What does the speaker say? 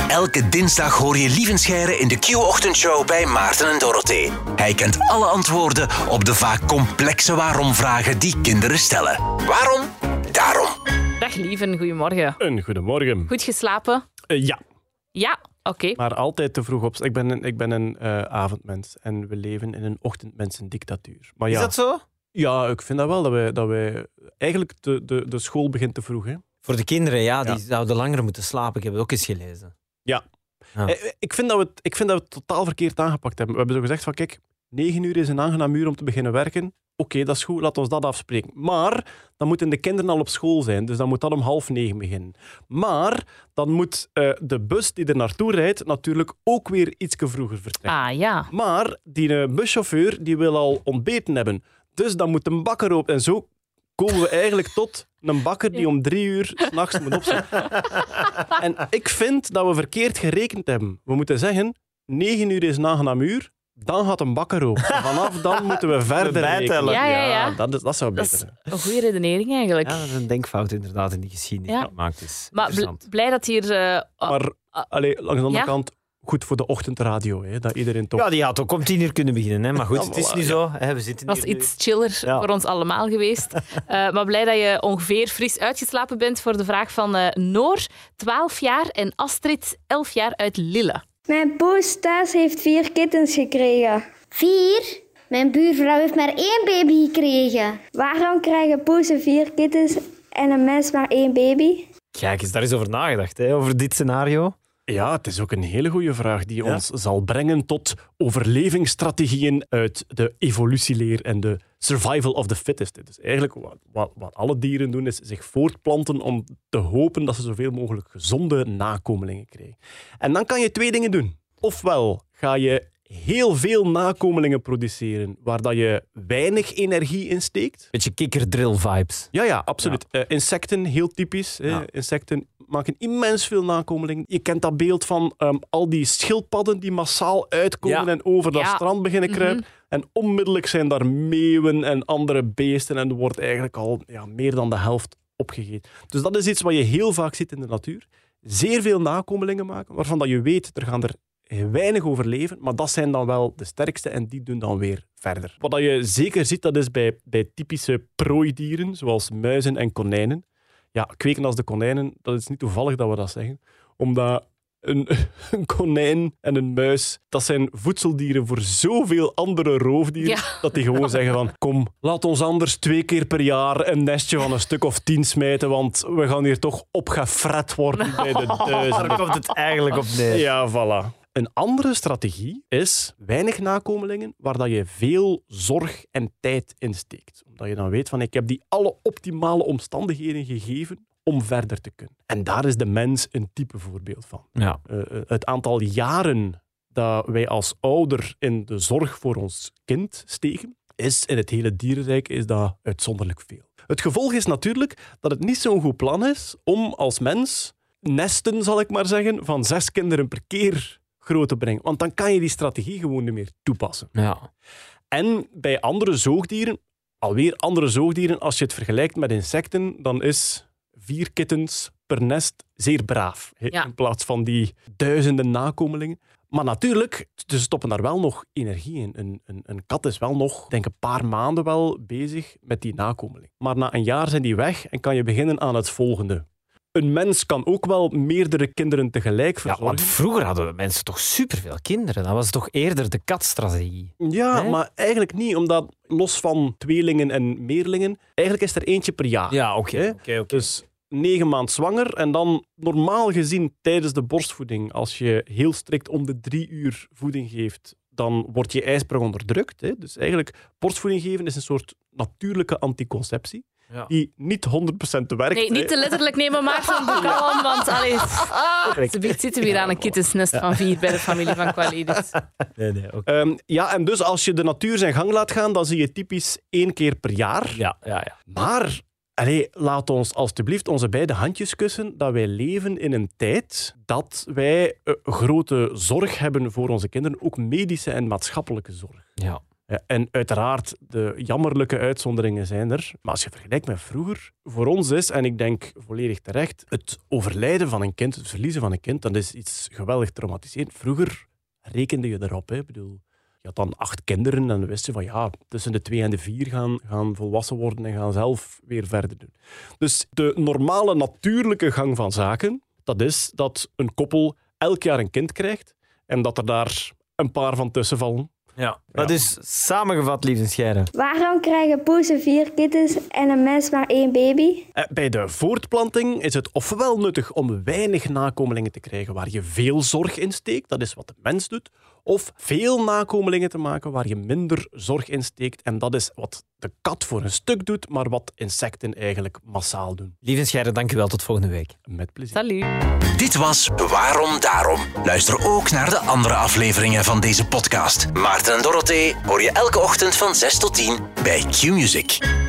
Elke dinsdag hoor je Lievenscheire in de Q-ochtendshow bij Maarten en Dorothee. Hij kent alle antwoorden op de vaak complexe waarom-vragen die kinderen stellen. Waarom? Daarom. Dag Lieven, goedemorgen. Een goedemorgen. Goed geslapen? Ja, Ja, oké. maar altijd te vroeg op. Ik ben een avondmens en we leven in een ochtendmensendictatuur. Maar ja, Is dat zo? Ja, ik vind dat wel. Dat wij eigenlijk de school begint te vroeg. Hè? Voor de kinderen, ja, die zouden langer moeten slapen. Ik heb het ook eens gelezen. Ja. Ja. Ik vind dat we het totaal verkeerd aangepakt hebben. We hebben zo gezegd van, kijk, 9 uur is een aangenaam uur om te beginnen werken. Oké, dat is goed, laat ons dat afspreken. Maar dan moeten de kinderen al op school zijn, dus dan moet dat om 8:30 beginnen. Maar dan moet de bus die er naartoe rijdt natuurlijk ook weer iets vroeger vertrekken. Ah ja. Maar die buschauffeur die wil al ontbeten hebben. Dus dan moet een bakker open. En zo komen we eigenlijk tot een bakker die om 3 uur 's nachts moet opstaan. En ik vind dat we verkeerd gerekend hebben. We moeten zeggen, 9 uur is een aangenaam uur, dan gaat een bakker open. En vanaf dan moeten we verder Bijtellen. rekenen. Ja. Dat zou Dat beter is zijn. een goede redenering eigenlijk. Ja, dat is een denkfout inderdaad in die geschiedenis Ja. die gemaakt is. Maar Interessant. blij dat hier... Maar langs de andere Ja? kant, goed voor de ochtendradio. Hè, dat iedereen toch... Ja, die had ook om 10 uur kunnen beginnen. Hè? Maar goed, Ja, het is voilà, nu ja. zo. Hè? We zitten was hier nu. iets chiller Ja. voor ons allemaal geweest. Maar blij dat je ongeveer fris uitgeslapen bent voor de vraag van Noor, 12 jaar, en Astrid, 11 jaar, uit Lille. Mijn poes thuis heeft 4 kittens gekregen. 4? Mijn buurvrouw heeft maar 1 baby gekregen. Waarom krijgen poesen 4 kittens en een mens maar 1 baby? Kijk eens, daar is over nagedacht, hè? Over dit scenario. Ja, het is ook een hele goede vraag die Ja. ons zal brengen tot overlevingsstrategieën uit de evolutieleer en de survival of the fittest. Dus eigenlijk wat alle dieren doen, is zich voortplanten om te hopen dat ze zoveel mogelijk gezonde nakomelingen krijgen. En dan kan je 2 dingen doen. Ofwel ga je heel veel nakomelingen produceren waar dat je weinig energie in steekt. Beetje kikkerdrill-vibes. Ja, absoluut. Insecten, heel typisch. Ja. Insecten maken immens veel nakomelingen. Je kent dat beeld van al die schildpadden die massaal uitkomen Ja. en over dat Ja. strand beginnen kruipen. En onmiddellijk zijn daar meeuwen en andere beesten en er wordt eigenlijk al meer dan de helft opgegeten. Dus dat is iets wat je heel vaak ziet in de natuur. Zeer veel nakomelingen maken, waarvan dat je weet, er gaan er weinig overleven, maar dat zijn dan wel de sterkste en die doen dan weer verder. Wat dat je zeker ziet, dat is bij typische prooidieren, zoals muizen en konijnen. Ja, kweken als de konijnen, dat is niet toevallig dat we dat zeggen, omdat een konijn en een muis, dat zijn voedseldieren voor zoveel andere roofdieren, Ja. dat die gewoon zeggen van, kom, laat ons anders 2 keer per jaar een nestje van een stuk of 10 smijten, want we gaan hier toch opgefret worden bij de Daar duizenden. komt het eigenlijk op neer. Ja, voilà. Een andere strategie is weinig nakomelingen waar dat je veel zorg en tijd in steekt. Omdat je dan weet van ik heb die alle optimale omstandigheden gegeven om verder te kunnen. En daar is de mens een type voorbeeld van. Ja. Het aantal jaren dat wij als ouder in de zorg voor ons kind steken, is in het hele dierenrijk is dat uitzonderlijk veel. Het gevolg is natuurlijk dat het niet zo'n goed plan is om als mens nesten, zal ik maar zeggen, van 6 kinderen per keer groot te brengen. Want dan kan je die strategie gewoon niet meer toepassen. Ja. En bij andere zoogdieren, alweer andere zoogdieren, als je het vergelijkt met insecten, dan is 4 kittens per nest zeer braaf. Hè, Ja. in plaats van die duizenden nakomelingen. Maar natuurlijk, ze stoppen daar wel nog energie in. Een kat is wel nog, denk een paar maanden wel bezig met die nakomeling. Maar na een jaar zijn die weg en kan je beginnen aan het volgende. Een mens kan ook wel meerdere kinderen tegelijk Ja, verzorgen. want vroeger hadden mensen toch superveel kinderen. Dat was toch eerder de katstrategie. Ja, Hè? maar eigenlijk niet, omdat los van tweelingen en meerlingen, eigenlijk is er eentje per jaar. Ja, Hè? oké. Dus 9 maanden zwanger en dan normaal gezien tijdens de borstvoeding, als je heel strikt om de 3 uur voeding geeft, dan wordt je ijsprong onderdrukt. Hè? Dus eigenlijk, borstvoeding geven is een soort natuurlijke anticonceptie, Ja. die niet 100% werkt. Nee, niet te letterlijk nemen, Maarten. Doe kalm, want allee, ze zitten weer aan een kittensnest van 4 bij de familie van Qualidis. Nee, oké. Ja, en dus als je de natuur zijn gang laat gaan, dan zie je typisch 1 keer per jaar. Ja. Maar laat ons alstublieft onze beide handjes kussen dat wij leven in een tijd dat wij grote zorg hebben voor onze kinderen, ook medische en maatschappelijke zorg. Ja. Ja, en uiteraard, de jammerlijke uitzonderingen zijn er. Maar als je vergelijkt met vroeger, voor ons is, en ik denk volledig terecht, het overlijden van een kind, het verliezen van een kind, dat is iets geweldig traumatiserend. Vroeger rekende je erop. Hè. Ik bedoel, je had dan 8 kinderen en dan wist je van ja, tussen de 2 en de 4 gaan volwassen worden en gaan zelf weer verder doen. Dus de normale, natuurlijke gang van zaken, dat is dat een koppel elk jaar een kind krijgt en dat er daar een paar van tussen vallen. Ja. Maar dus samengevat, lieve scheiden. Waarom krijgen poezen 4 kittens en een mens maar 1 baby? Bij de voortplanting is het ofwel nuttig om weinig nakomelingen te krijgen waar je veel zorg in steekt, dat is wat de mens doet, of veel nakomelingen te maken waar je minder zorg in steekt en dat is wat de kat voor een stuk doet, maar wat insecten eigenlijk massaal doen. Lieve scheiden, dank u wel. Tot volgende week. Met plezier. Salut. Dit was Waarom Daarom. Luister ook naar de andere afleveringen van deze podcast. Maarten en Dorothee hoor je elke ochtend van 6 tot 10 bij Q-Music.